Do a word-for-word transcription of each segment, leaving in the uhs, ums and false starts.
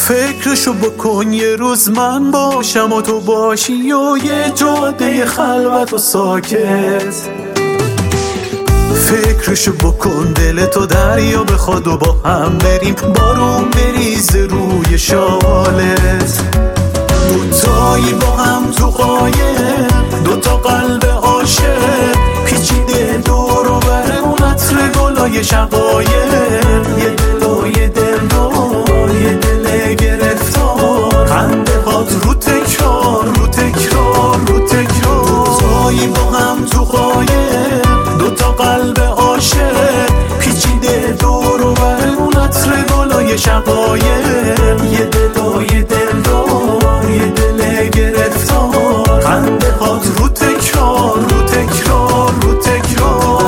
فکرشو بکن یه روز من باشم و تو باشی و یه جاده خلوت و ساکت. فکرشو بکن دلتو دریا بخواد و با هم بریم بارون بریزه روی شالت. دوتایی با هم تو قایه، دوتا قلب عاشق پیچیده دور و بر اون عطر گلای شقایق. یه دل و یه دلدار، یه دل گرفتار، خنده هات رو تکرار رو تکرار رو تکرار. دوتایی با هم تو قایه، دوتا قلب عاشق پیچیده دور و بر اون عطر گلای شقایق. یه دل و یه دلدار، یه دل گرفتار، خنده هات رو تکرار رو تکرار رو تکرار.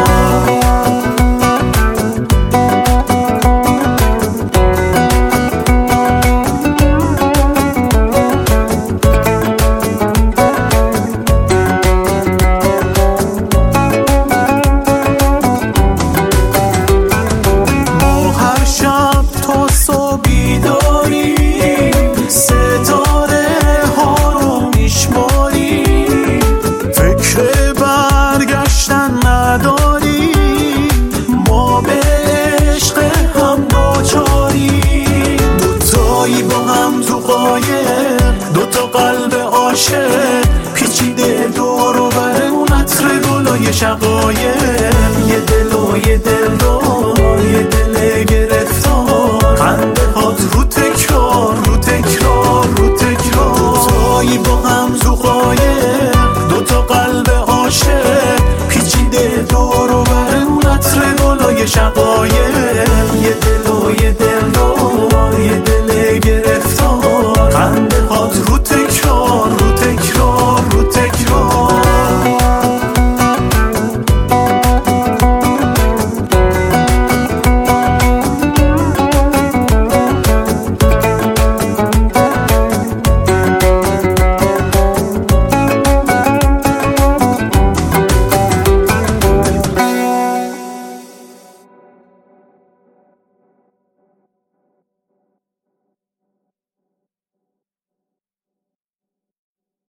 دوتا قلب عاشق پیچیده دور و بر اون عطر گلای شقایق. یه دل و یه دلدار، یه دل گرفتار، خنده هات رو تکرار رو تکرار رو تکرار. دوتایی با هم تو قایه، دوتا قلب عاشق پیچیده دور و بر اون عطر گلای شقایق.